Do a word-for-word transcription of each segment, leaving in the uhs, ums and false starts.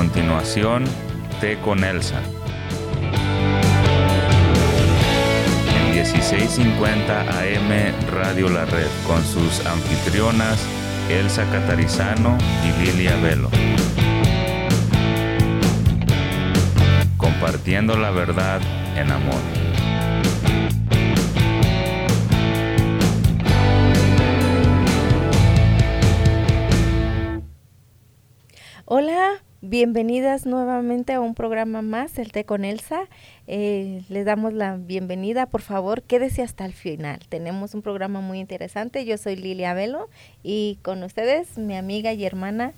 continuación, Té con Elsa. En dieciséis cincuenta A M Radio La Red, con sus anfitrionas Elsa Catarizano y Lilia Velo. Compartiendo la verdad en amor. Hola, bienvenidas nuevamente a un programa más, el Té con Elsa. Eh, les damos la bienvenida, por favor, quédese hasta el final. Tenemos un programa muy interesante. Yo soy Lilia Velo y con ustedes mi amiga y hermana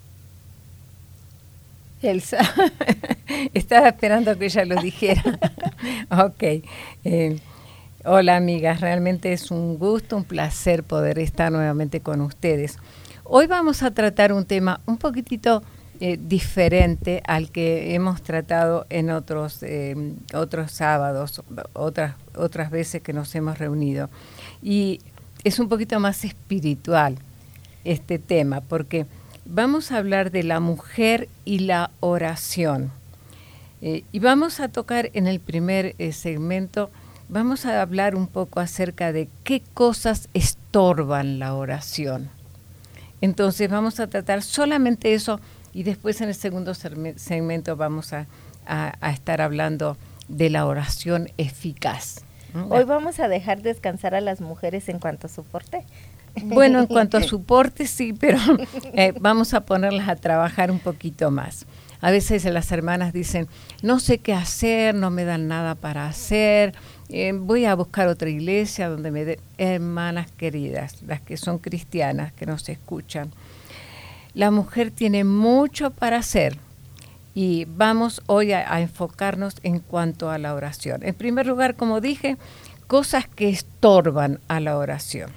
Elsa. Estaba esperando que ella lo dijera. Ok. Eh, hola amigas, realmente es un gusto, un placer poder estar nuevamente con ustedes. Hoy vamos a tratar un tema un poquitito eh, diferente al que hemos tratado en otros eh, otros sábados, otras otras veces que nos hemos reunido. Y es un poquito más espiritual este tema, porque vamos a hablar de la mujer y la oración. Eh, y vamos a tocar en el primer eh, segmento, vamos a hablar un poco acerca de qué cosas estorban la oración. Entonces vamos a tratar solamente eso y después en el segundo segmento vamos a, a, a estar hablando de la oración eficaz. Hoy vamos a dejar descansar a las mujeres en cuanto a soporte. Bueno, en cuanto a soporte sí, pero eh, vamos a ponerlas a trabajar un poquito más. A veces las hermanas dicen, no sé qué hacer, no me dan nada para hacer, eh, voy a buscar otra iglesia donde me den. Hermanas queridas, las que son cristianas, que nos escuchan, la mujer tiene mucho para hacer y vamos hoy a, a enfocarnos en cuanto a la oración. En primer lugar, como dije, cosas que estorban a la oración.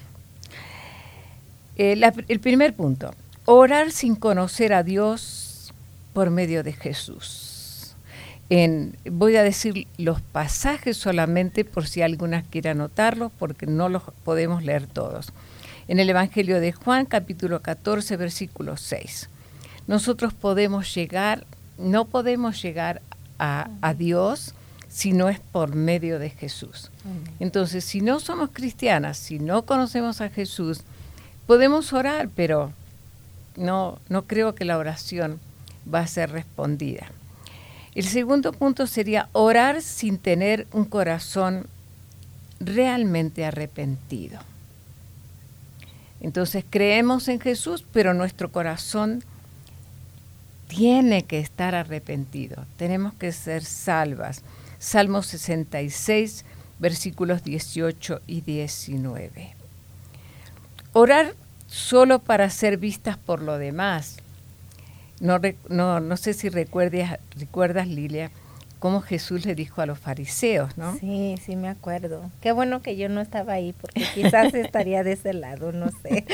Eh, la, el primer punto, orar sin conocer a Dios por medio de Jesús. En, voy a decir los pasajes solamente por si algunas quieren anotarlos, porque no los podemos leer todos. En el Evangelio de Juan, capítulo catorce, versículo seis. Nosotros podemos llegar, no podemos llegar a, a Dios si no es por medio de Jesús. Entonces, si no somos cristianas, si no conocemos a Jesús, podemos orar, pero no, no creo que la oración va a ser respondida. El segundo punto sería orar sin tener un corazón realmente arrepentido. Entonces creemos en Jesús, pero nuestro corazón tiene que estar arrepentido. Tenemos que ser salvas. Salmo sesenta y seis, versículos dieciocho y diecinueve. Orar solo para ser vistas por lo demás. No, no, no sé si recuerdas, recuerdas, Lilia, cómo Jesús le dijo a los fariseos, ¿no? Sí, sí me acuerdo. Qué bueno que yo no estaba ahí, porque quizás estaría de ese lado, no sé.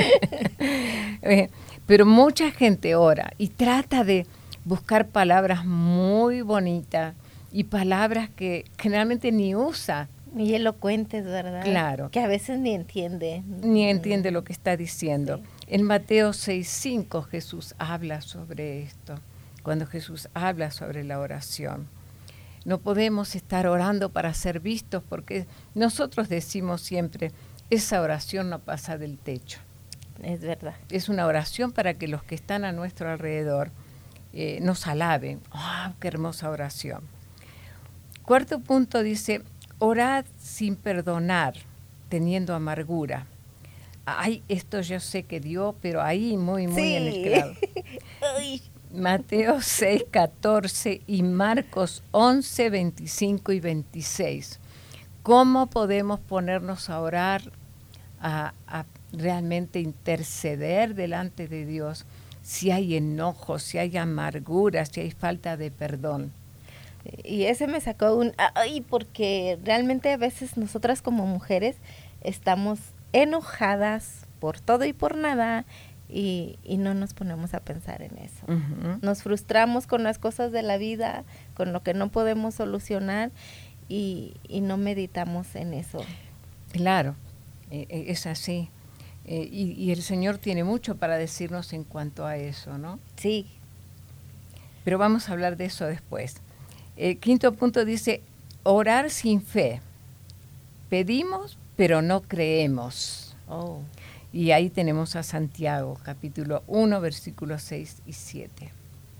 Pero mucha gente ora y trata de buscar palabras muy bonitas y palabras que generalmente ni usa. Muy elocuentes, ¿verdad? Claro. Que a veces ni entiende. Ni entiende lo que está diciendo. Sí. En Mateo seis cinco Jesús habla sobre esto, cuando Jesús habla sobre la oración. No podemos estar orando para ser vistos porque nosotros decimos siempre, esa oración no pasa del techo. Es verdad. Es una oración para que los que están a nuestro alrededor eh, nos alaben. ¡Ah, qué hermosa oración! Cuarto punto dice, orad sin perdonar, teniendo amargura. Ay, esto yo sé que dio, pero ahí muy, muy sí. en el clavo. Mateo seis, catorce y Marcos once, veinticinco y veintiséis. ¿Cómo podemos ponernos a orar, a, a realmente interceder delante de Dios si hay enojo, si hay amargura, si hay falta de perdón? Y ese me sacó un... Ay, porque realmente a veces nosotras como mujeres estamos enojadas por todo y por nada y, y no nos ponemos a pensar en eso. Uh-huh. Nos frustramos con las cosas de la vida, con lo que no podemos solucionar y, y no meditamos en eso. Claro, eh, es así. Eh, y, y el Señor tiene mucho para decirnos en cuanto a eso, ¿no? Sí. pero vamos a hablar de eso después. El quinto punto dice, orar sin fe. Pedimos, pero no creemos. Oh. Y ahí tenemos a Santiago, capítulo uno, versículos seis y siete.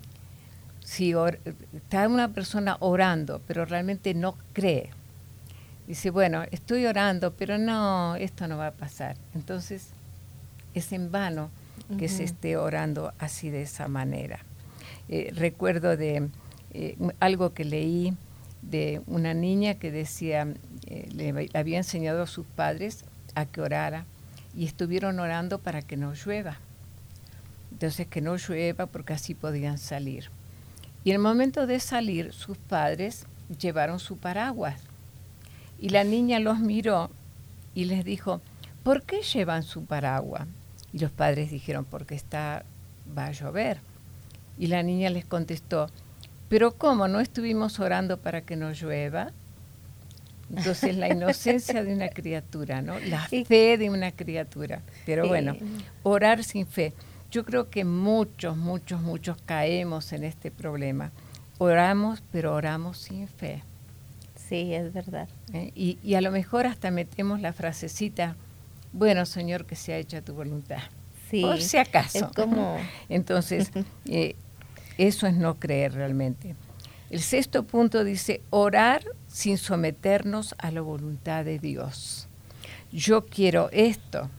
Si or, está una persona orando, pero realmente no cree, dice, bueno, estoy orando, pero no, esto no va a pasar. Entonces, es en vano que uh-huh. se esté orando así de esa manera. Eh, recuerdo de eh, algo que leí de una niña que decía, eh, le, le había enseñado a sus padres a que orara, y estuvieron orando para que no llueva. Entonces, que no llueva porque así podían salir. Y en el momento de salir, sus padres llevaron su paraguas. Y la niña los miró y les dijo, ¿por qué llevan su paraguas? Y los padres dijeron, porque está, va a llover. Y la niña les contestó, ¿pero cómo? ¿No estuvimos orando para que no llueva? Entonces, la inocencia de una criatura, ¿no? La fe de una criatura. Pero bueno, orar sin fe. Yo creo que muchos, muchos, muchos caemos en este problema. Oramos, pero oramos sin fe. Sí, es verdad. ¿Eh? Y, y a lo mejor hasta metemos la frasecita, bueno, Señor, que sea hecha tu voluntad. Sí, por si acaso. Es como... Entonces, eh, eso es no creer realmente. El sexto punto dice, orar sin someternos a la voluntad de Dios. Yo quiero esto,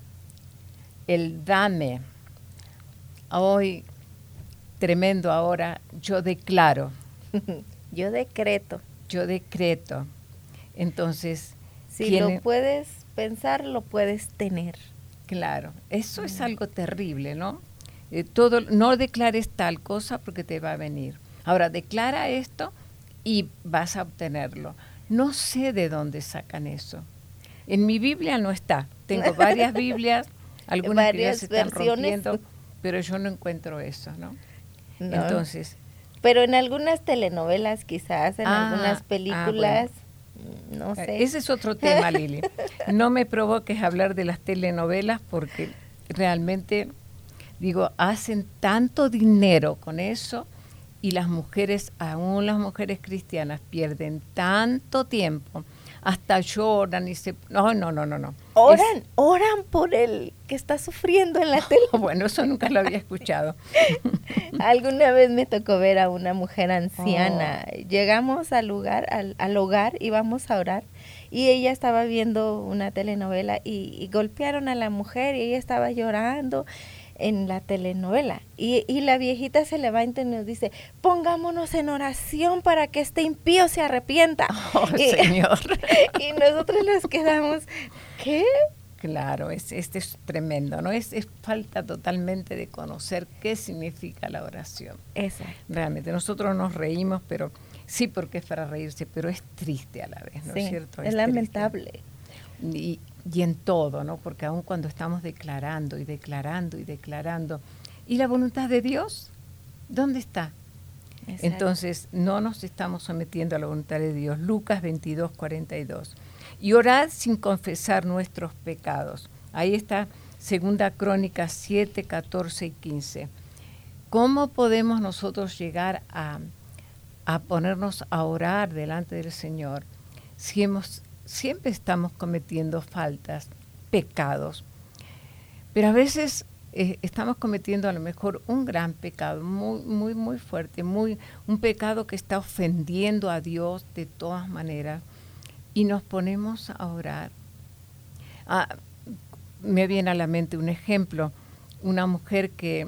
el dame. Hoy, tremendo ahora, yo declaro. Yo decreto. Yo decreto. Entonces, si tiene, lo puedes pensar, lo puedes tener. Claro, eso mm. es algo terrible, ¿no? Eh, todo, no declares tal cosa porque te va a venir. Ahora, declara esto y vas a obtenerlo. No sé de dónde sacan eso. En mi Biblia no está. Tengo varias Biblias, algunas varias que ya se están versiones. rompiendo, pero yo no encuentro eso, ¿no? No. Entonces... Pero en algunas telenovelas quizás, en ah, algunas películas, ah, bueno. no sé. Ese es otro tema, Lili. No me provoques hablar de las telenovelas porque realmente, digo, hacen tanto dinero con eso y las mujeres, aún las mujeres cristianas, pierden tanto tiempo, hasta lloran y se... No, no, no, no, no. Oran, es, oran por el que está sufriendo en la tele. Bueno, eso nunca lo había escuchado. Alguna vez me tocó ver a una mujer anciana. Oh. Llegamos al lugar, al, al hogar, íbamos a orar y ella estaba viendo una telenovela y, y golpearon a la mujer y ella estaba llorando en la telenovela. Y, y la viejita se levanta y nos dice, pongámonos en oración para que este impío se arrepienta. Oh, y, Señor. Y nosotros nos quedamos, ¿qué? Claro, es, este es tremendo, ¿no? Es, es falta totalmente de conocer qué significa la oración. Exacto. Realmente, nosotros nos reímos, pero sí, porque es para reírse, pero es triste a la vez, ¿no sí, es cierto? Es, es lamentable. Y, y en todo, ¿no? Porque aun cuando estamos declarando y declarando y declarando, ¿y la voluntad de Dios? ¿Dónde está? Exacto. Entonces, no nos estamos sometiendo a la voluntad de Dios. Lucas veintidós, cuarenta y dos. Y orad sin confesar nuestros pecados. Ahí está Segunda Crónica siete, catorce y quince. ¿Cómo podemos nosotros llegar a, a ponernos a orar delante del Señor si hemos, siempre estamos cometiendo faltas, pecados? Pero a veces eh, estamos cometiendo a lo mejor un gran pecado, muy, muy, muy fuerte, muy, un pecado que está ofendiendo a Dios de todas maneras. Y nos ponemos a orar. Ah, me viene a la mente un ejemplo, una mujer que,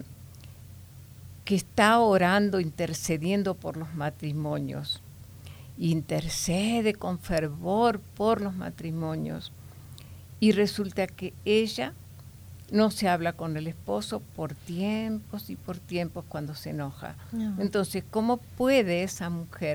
que está orando, intercediendo por los matrimonios. Intercede con fervor por los matrimonios. Y resulta que ella no se habla con el esposo por tiempos y por tiempos cuando se enoja. No. Entonces, ¿cómo puede esa mujer...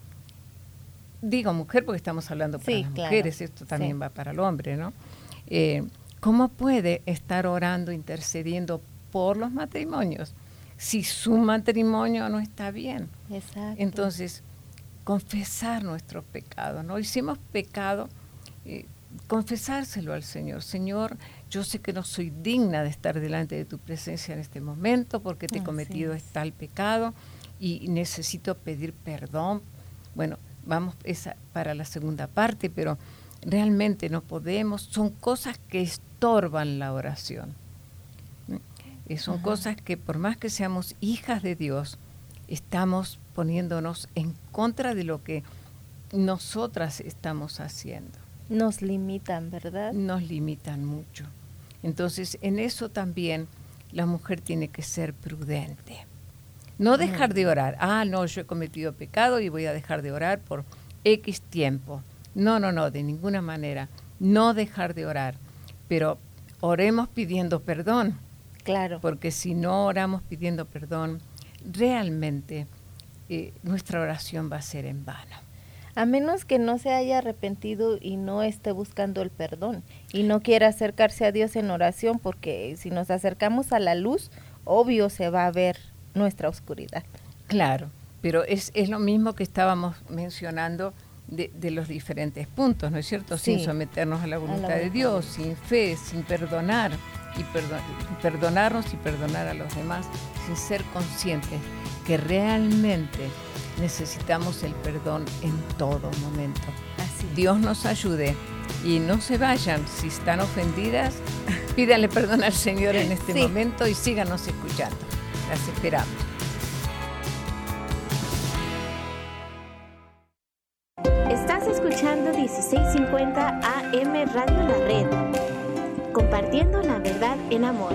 Digo mujer porque estamos hablando para sí, las claro. mujeres, esto también sí. va para el hombre, ¿no? Eh, ¿Cómo puede estar orando, intercediendo por los matrimonios si su matrimonio no está bien? Exacto. Entonces, confesar nuestros pecados, ¿no? Hicimos pecado, eh, confesárselo al Señor. Señor, yo sé que no soy digna de estar delante de tu presencia en este momento porque te he cometido es. tal pecado y necesito pedir perdón. Bueno, vamos esa para la segunda parte, pero realmente no podemos, son cosas que estorban la oración. Eh, son Ajá. cosas que por más que seamos hijas de Dios, estamos poniéndonos en contra de lo que nosotras estamos haciendo. Nos limitan, ¿verdad? Nos limitan mucho. Entonces, en eso también la mujer tiene que ser prudente. No dejar de orar. Ah, no, yo he cometido pecado y voy a dejar de orar por X tiempo. No, no, no, de ninguna manera. No dejar de orar. Pero oremos pidiendo perdón. Claro. Porque si no oramos pidiendo perdón, realmente eh, nuestra oración va a ser en vano. A menos que no se haya arrepentido y no esté buscando el perdón y no quiera acercarse a Dios en oración, porque si nos acercamos a la luz, obvio se va a ver nuestra oscuridad. Claro, pero es, es lo mismo que estábamos mencionando de, de los diferentes puntos, ¿no es cierto? Sí. Sin someternos a la voluntad, a la voluntad de Dios, sin fe, sin perdonar, y perdon, perdonarnos y perdonar a los demás, sin ser conscientes que realmente necesitamos el perdón en todo momento. Así. Dios nos ayude y no se vayan. Si están ofendidas, pídanle perdón al Señor en este sí. momento y síganos escuchando. Las esperamos. Estás escuchando dieciséis cincuenta A M Radio La Red, compartiendo la verdad en amor.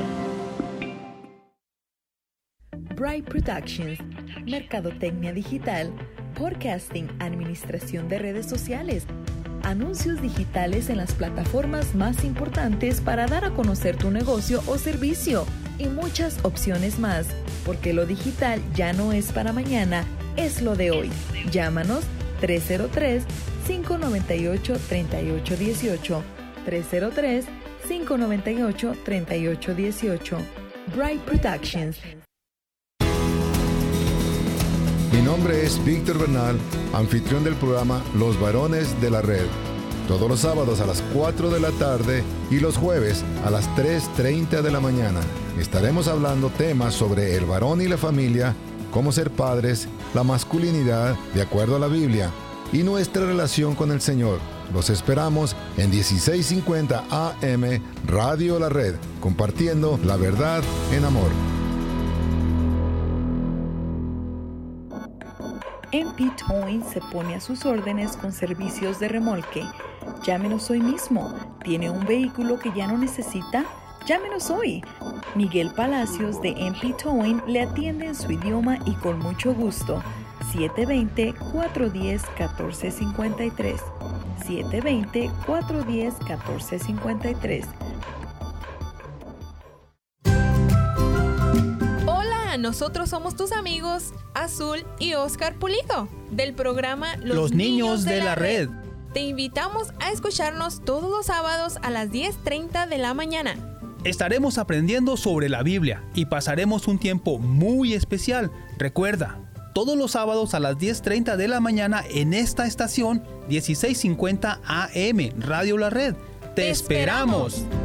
Bright Productions, mercadotecnia digital, podcasting, administración de redes sociales, anuncios digitales en las plataformas más importantes para dar a conocer tu negocio o servicio y muchas opciones más, porque lo digital ya no es para mañana, es lo de hoy. Llámanos tres cero tres, cinco nueve ocho, tres ocho uno ocho, tres cero tres, cinco nueve ocho, tres ocho uno ocho. Bright Productions. Mi nombre es Víctor Bernal, anfitrión del programa Los Varones de la Red. Todos los sábados a las cuatro de la tarde y los jueves a las tres treinta de la mañana. Estaremos hablando temas sobre el varón y la familia, cómo ser padres, la masculinidad de acuerdo a la Biblia y nuestra relación con el Señor. Los esperamos en dieciséis cincuenta A M Radio La Red, compartiendo la verdad en amor. M P Towing se pone a sus órdenes con servicios de remolque. Llámenos hoy mismo. ¿Tiene un vehículo que ya no necesita? Llámenos hoy. Miguel Palacios de M P Towing le atiende en su idioma y con mucho gusto. siete dos cero, cuatro uno cero, uno cuatro cinco tres. siete dos cero, cuatro uno cero, uno cuatro cinco tres. Nosotros somos tus amigos Azul y Oscar Pulido del programa Los, los Niños, Niños de, de la Red. Te invitamos a escucharnos todos los sábados a las diez treinta de la mañana. Estaremos aprendiendo sobre la Biblia y pasaremos un tiempo muy especial. Recuerda, todos los sábados a las diez treinta de la mañana en esta estación dieciséis cincuenta A M Radio La Red. ¡Te, Te esperamos! esperamos.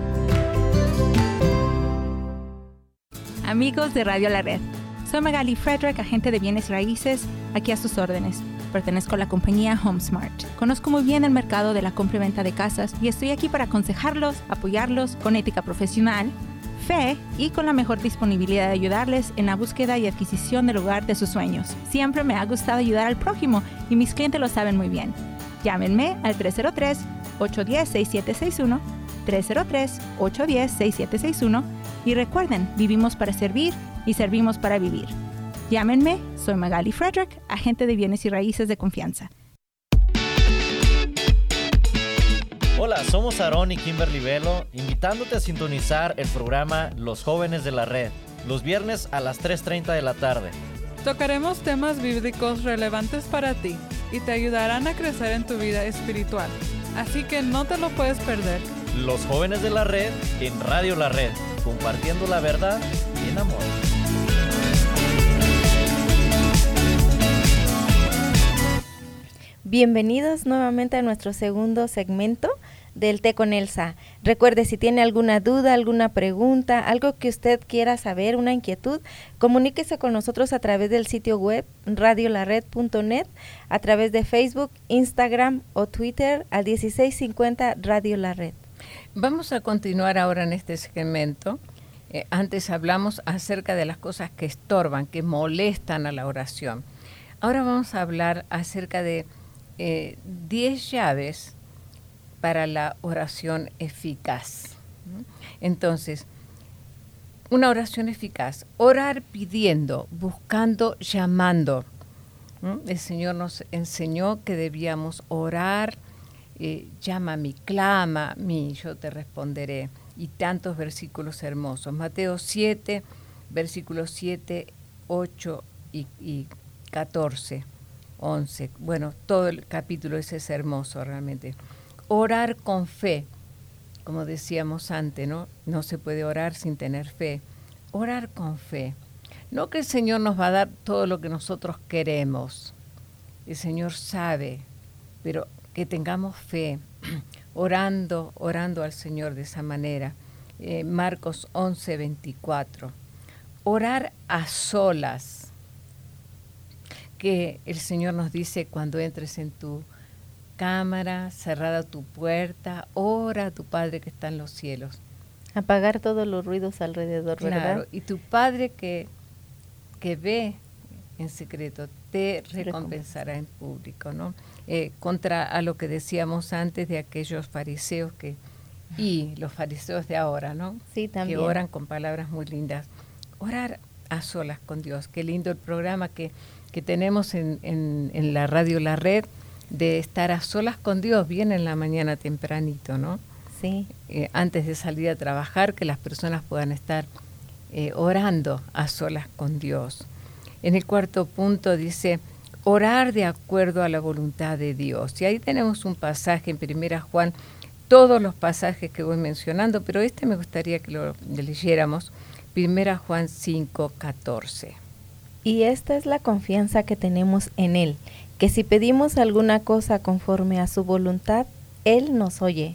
Amigos de Radio La Red, soy Magali Frederick, agente de bienes raíces, aquí a sus órdenes. Pertenezco a la compañía HomeSmart. Conozco muy bien el mercado de la compra y venta de casas y estoy aquí para aconsejarlos, apoyarlos con ética profesional, fe y con la mejor disponibilidad de ayudarles en la búsqueda y adquisición del hogar de sus sueños. Siempre me ha gustado ayudar al prójimo y mis clientes lo saben muy bien. Llámenme al tres cero tres, ocho uno cero, seis siete seis uno, tres cero tres, ocho uno cero, seis siete seis uno y recuerden, vivimos para servir y servimos para vivir. Llámenme, soy Magali Frederick, agente de bienes y raíces de confianza. Hola, somos Aarón y Kimberly Velo, invitándote a sintonizar el programa Los Jóvenes de la Red, los viernes a las tres treinta de la tarde. Tocaremos temas bíblicos relevantes para ti y te ayudarán a crecer en tu vida espiritual. Así que no te lo puedes perder. Los Jóvenes de la Red en Radio La Red, compartiendo la verdad en amor. Bienvenidos nuevamente a nuestro segundo segmento. del Té con Elsa. Recuerde, si tiene alguna duda, alguna pregunta, algo que usted quiera saber, una inquietud, comuníquese con nosotros a través del sitio web radio la red punto net, a través de Facebook, Instagram o Twitter al dieciséis cincuenta Radio La Red. Vamos a continuar ahora en este segmento. Eh, antes hablamos acerca de las cosas que estorban, que molestan a la oración. Ahora vamos a hablar acerca de eh, diez llaves para la oración eficaz. Entonces, una oración eficaz, orar pidiendo, buscando, llamando. El Señor nos enseñó que debíamos orar, eh, llama a mí, clama a mí, yo te responderé. Y tantos versículos hermosos. Mateo siete, versículos siete, ocho y, y catorce, once. Bueno, todo el capítulo ese es hermoso realmente. Orar con fe, como decíamos antes, ¿no? No se puede orar sin tener fe. Orar con fe. No que el Señor nos va a dar todo lo que nosotros queremos. El Señor sabe, pero que tengamos fe. Orando, orando al Señor de esa manera. Eh, Marcos once, veinticuatro. Orar a solas. Que el Señor nos dice cuando entres en tu cámara, cerrada tu puerta, ora a tu Padre que está en los cielos. Apagar todos los ruidos alrededor, claro, ¿verdad? Y tu Padre que, que ve en secreto te recompensará en público, ¿no? Eh, contra a lo que decíamos antes de aquellos fariseos que y los fariseos de ahora, ¿no? Sí, también. Que oran con palabras muy lindas. Orar a solas con Dios. Qué lindo el programa que, que tenemos en, en, en la radio La Red, de estar a solas con Dios, bien en la mañana tempranito, ¿no? Sí. Eh, antes de salir a trabajar, que las personas puedan estar eh, orando a solas con Dios. En el cuarto punto dice, orar de acuerdo a la voluntad de Dios. Y ahí tenemos un pasaje en Primera Juan, todos los pasajes que voy mencionando, pero este me gustaría que lo leyéramos, Primera Juan cinco, catorce. Y esta es la confianza que tenemos en Él, que si pedimos alguna cosa conforme a su voluntad, Él nos oye.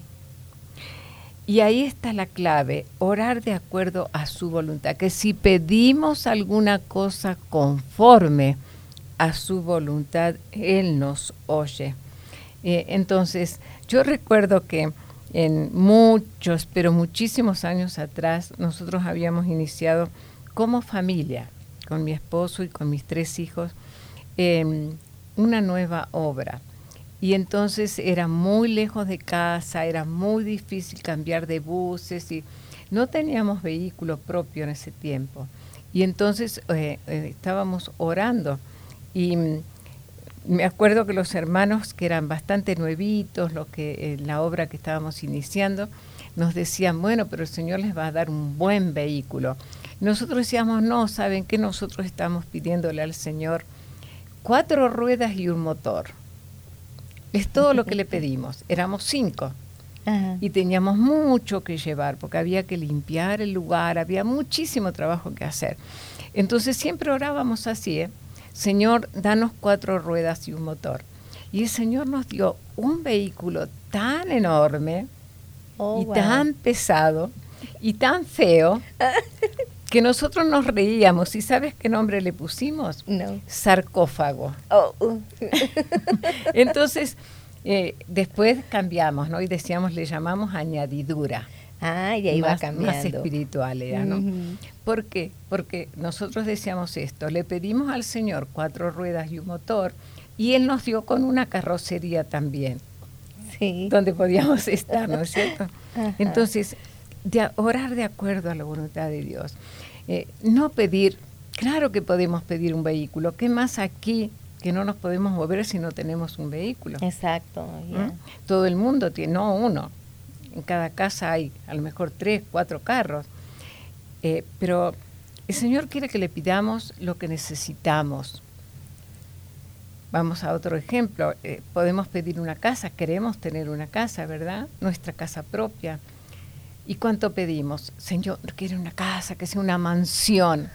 Y ahí está la clave, orar de acuerdo a su voluntad, que si pedimos alguna cosa conforme a su voluntad, Él nos oye. Eh, entonces, yo recuerdo que en muchos, pero muchísimos años atrás, nosotros habíamos iniciado como familia, con mi esposo y con mis tres hijos, eh, una nueva obra. Y entonces era muy lejos de casa, era muy difícil cambiar de buses y no teníamos vehículo propio en ese tiempo. Y entonces eh, eh, estábamos orando y mm, me acuerdo que los hermanos que eran bastante nuevitos, los que eh, la obra que estábamos iniciando, nos decían, bueno, pero el Señor les va a dar un buen vehículo. Nosotros decíamos, no, ¿saben qué? Nosotros estamos pidiéndole al Señor cuatro ruedas y un motor. Es todo lo que le pedimos. Éramos cinco. Ajá. Y teníamos mucho que llevar porque había que limpiar el lugar, había muchísimo trabajo que hacer. Entonces siempre orábamos así, ¿eh? Señor, danos cuatro ruedas y un motor. Y el Señor nos dio un vehículo tan enorme oh, y wow. tan pesado y tan feo que nosotros nos reíamos. ¿Y sabes qué nombre le pusimos? No. Sarcófago. Oh, uh. Entonces, eh, después cambiamos, ¿no? Y decíamos, le llamamos añadidura. Ah, y ahí más, va cambiando. Más espiritual era, ¿no? Uh-huh. ¿Por qué? Porque nosotros decíamos esto, le pedimos al Señor cuatro ruedas y un motor, y Él nos dio con una carrocería también, sí. donde podíamos estar, ¿no es cierto? Ajá. Entonces, de orar de acuerdo a la voluntad de Dios. Eh, no pedir, claro que podemos pedir un vehículo, ¿qué más aquí que no nos podemos mover si no tenemos un vehículo? Exacto. Yeah. ¿Mm? Todo el mundo tiene, no uno, en cada casa hay a lo mejor tres, cuatro carros, eh, pero el Señor quiere que le pidamos lo que necesitamos. Vamos a otro ejemplo, eh, podemos pedir una casa, queremos tener una casa, ¿verdad? Nuestra casa propia. ¿Y cuánto pedimos? Señor, quiero una casa, que sea una mansión.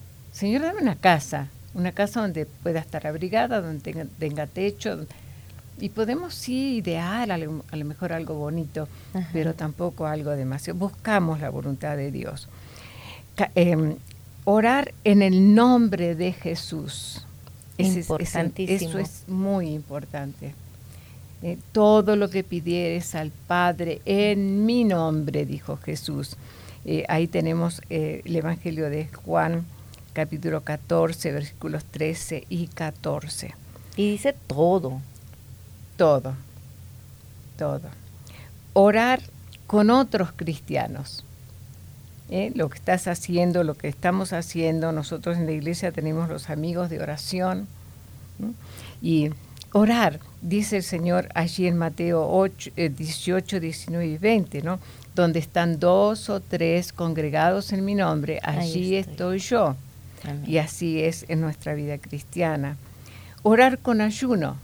Señor, dame una casa, una casa donde pueda estar abrigada, donde tenga, tenga techo, Y podemos sí idear a lo, a lo mejor algo bonito, ajá, pero tampoco algo demasiado. Buscamos la voluntad de Dios. Ca- eh, orar en el nombre de Jesús. Ese es, ese, eso es muy importante. Eh, todo lo que pidieres al Padre en mi nombre, dijo Jesús. Eh, ahí tenemos eh, el Evangelio de Juan, capítulo catorce, versículos trece y catorce. Y dice todo. Todo, todo. Orar con otros cristianos. ¿Eh? Lo que estás haciendo, lo que estamos haciendo, nosotros en la iglesia tenemos los amigos de oración. ¿no? Y orar, dice el Señor allí en Mateo ocho, eh, dieciocho, diecinueve y veinte, ¿no? Donde están dos o tres congregados en mi nombre, allí estoy. estoy yo. Amén. Y así es en nuestra vida cristiana. Orar con ayuno.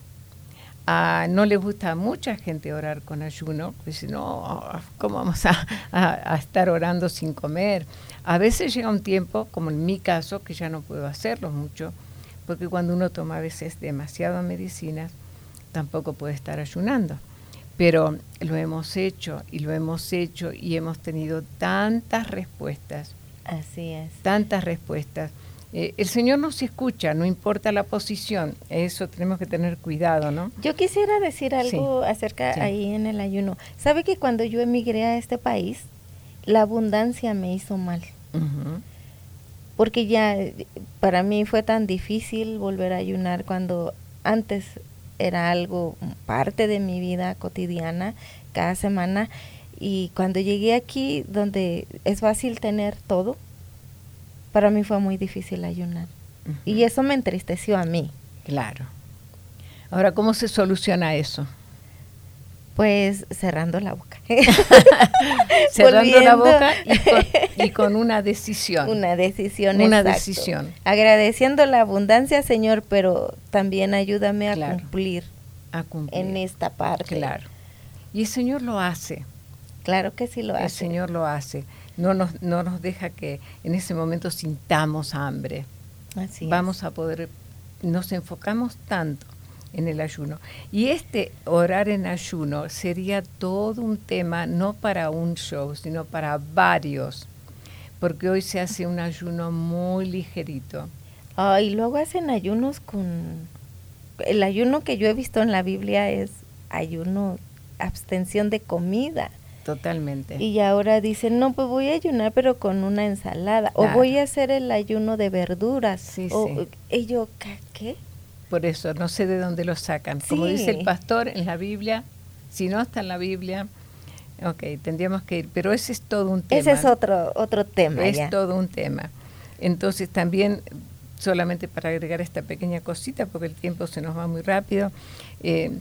Ah, no le gusta a mucha gente orar con ayuno, pues no, ¿cómo vamos a, a, a estar orando sin comer? A veces llega un tiempo, como en mi caso, que ya no puedo hacerlo mucho, porque cuando uno toma a veces demasiadas medicinas, tampoco puede estar ayunando. Pero lo hemos hecho y lo hemos hecho y hemos tenido tantas respuestas. Así es. Tantas respuestas. Eh, el Señor nos escucha, no importa la posición, eso tenemos que tener cuidado, ¿no? Yo quisiera decir algo sí, acerca sí. ahí en el ayuno. ¿Sabe que cuando yo emigré a este país, la abundancia me hizo mal? Uh-huh. Porque ya para mí fue tan difícil volver a ayunar cuando antes era algo parte de mi vida cotidiana, cada semana, y cuando llegué aquí, donde es fácil tener todo, para mí fue muy difícil ayunar. Uh-huh. Y eso me entristeció a mí. Claro. Ahora, ¿cómo se soluciona eso? Pues cerrando la boca. Cerrando la boca y con, y con una decisión. Una decisión, Una exacto. decisión. Agradeciendo la abundancia, Señor, pero también ayúdame a, claro. cumplir, a cumplir en esta parte. Claro. Y el Señor lo hace. Claro que sí lo hace. El Señor lo hace. No nos, no nos deja que en ese momento sintamos hambre. Así Vamos es. a poder, nos enfocamos tanto en el ayuno. Y este orar en ayuno sería todo un tema, no para un show, sino para varios, porque hoy se hace un ayuno muy ligerito. Ah, y luego hacen ayunos con... El ayuno que yo he visto en la Biblia es ayuno, abstención de comida. Totalmente. Y ahora dicen, no, pues voy a ayunar, pero con una ensalada. Claro. O voy a hacer el ayuno de verduras. Sí, o, sí. Y yo, ¿qué? Por eso, no sé de dónde lo sacan. Sí. Como dice el pastor en la Biblia, si no está en la Biblia, ok, tendríamos que ir. Pero ese es todo un tema. Ese es otro, otro tema. Es ya. todo un tema. Entonces también, solamente para agregar esta pequeña cosita, porque el tiempo se nos va muy rápido, eh,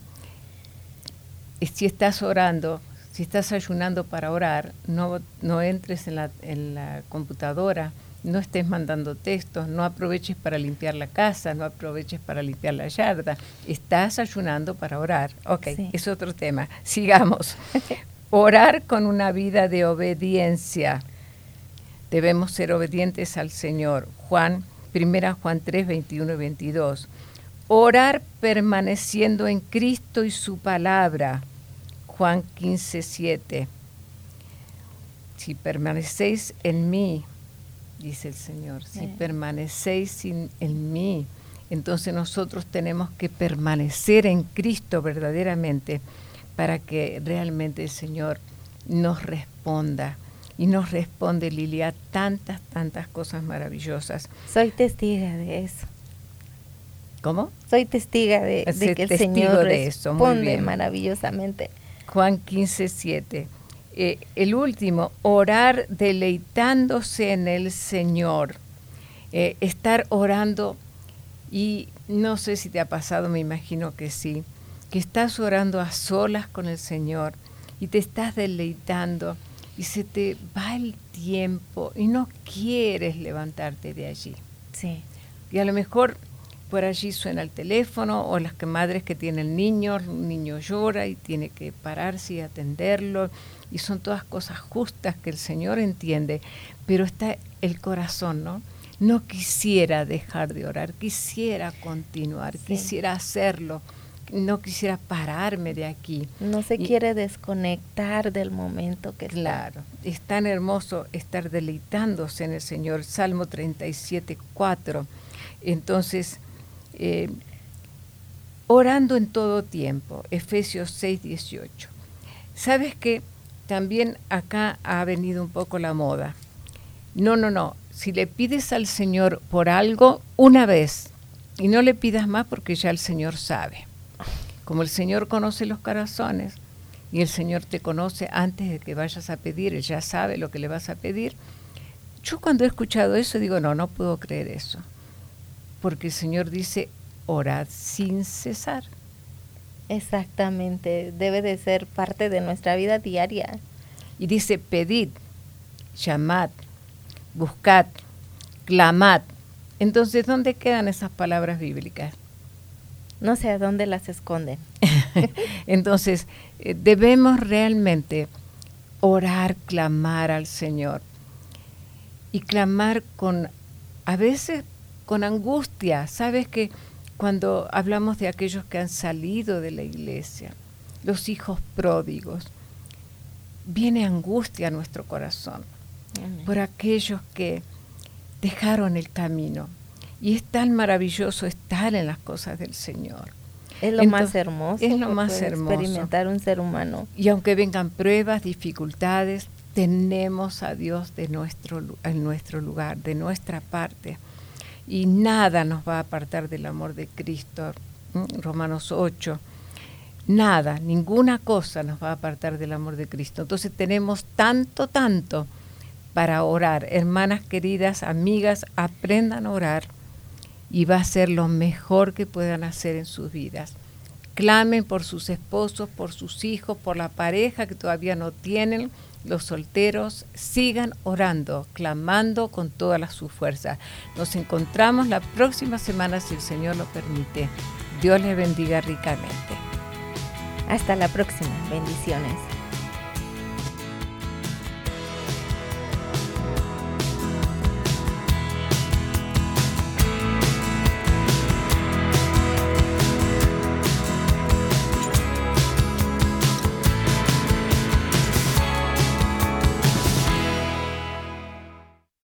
si estás orando, si estás ayunando para orar, no, no entres en la, en la computadora, no estés mandando textos, no aproveches para limpiar la casa, no aproveches para limpiar la yarda. Estás ayunando para orar. Ok, sí. Es otro tema. Sigamos. Orar con una vida de obediencia. Debemos ser obedientes al Señor. Juan, primera Juan tres, veintiuno y veintidós. Orar permaneciendo en Cristo y su palabra. Juan quince, siete. Si permanecéis en mí, dice el Señor, si sí. permanecéis in, en mí, entonces nosotros tenemos que permanecer en Cristo verdaderamente para que realmente el Señor nos responda. Y nos responde, Lilia, tantas, tantas cosas maravillosas. Soy testiga de eso. ¿Cómo? Soy testiga de, de que el Señor de eso. responde Muy bien. maravillosamente. Juan quince, siete. Eh, el último, orar deleitándose en el Señor. Eh, estar orando, y no sé si te ha pasado, me imagino que sí, que estás orando a solas con el Señor y te estás deleitando y se te va el tiempo y no quieres levantarte de allí. Sí. Y a lo mejor por allí suena el teléfono, o las que madres que tienen niños, un niño llora y tiene que pararse y atenderlo, y son todas cosas justas que el Señor entiende, pero está el corazón, ¿no? No quisiera dejar de orar, quisiera continuar, sí. quisiera hacerlo, no quisiera pararme de aquí. No se y, quiere desconectar del momento que está. Claro, es tan hermoso estar deleitándose en el Señor. Salmo treinta y siete, cuatro. Entonces, eh, orando en todo tiempo, Efesios seis, dieciocho. ¿Sabes qué? También acá ha venido un poco la moda. No, no, no. Si le pides al Señor por algo una vez y no le pidas más porque ya el Señor sabe. Como el Señor conoce los corazones y el Señor te conoce antes de que vayas a pedir, Él ya sabe lo que le vas a pedir. Yo cuando he escuchado eso digo, no, no puedo creer eso. Porque el Señor dice, orad sin cesar. Exactamente, debe de ser parte de nuestra vida diaria. Y dice, pedid, llamad, buscad, clamad. Entonces, ¿dónde quedan esas palabras bíblicas? No sé a dónde las esconden. Entonces, eh, debemos realmente orar, clamar al Señor. Y clamar con, a veces con angustia. Sabes que cuando hablamos de aquellos que han salido de la iglesia, los hijos pródigos, viene angustia a nuestro corazón. Amén. Por aquellos que dejaron el camino. Y es tan maravilloso estar en las cosas del Señor. Es lo Entonces, más hermoso. Es lo más hermoso. Experimentar un ser humano. Y aunque vengan pruebas, dificultades, tenemos a Dios de nuestro, en nuestro lugar, de nuestra parte. Y nada nos va a apartar del amor de Cristo. Romanos ocho. Nada, ninguna cosa nos va a apartar del amor de Cristo. Entonces tenemos tanto, tanto para orar. Hermanas queridas, amigas, aprendan a orar y va a ser lo mejor que puedan hacer en sus vidas. Clamen por sus esposos, por sus hijos, por la pareja que todavía no tienen. Los solteros sigan orando, clamando con todas sus fuerzas. Nos encontramos la próxima semana si el Señor lo permite. Dios les bendiga ricamente. Hasta la próxima. Bendiciones.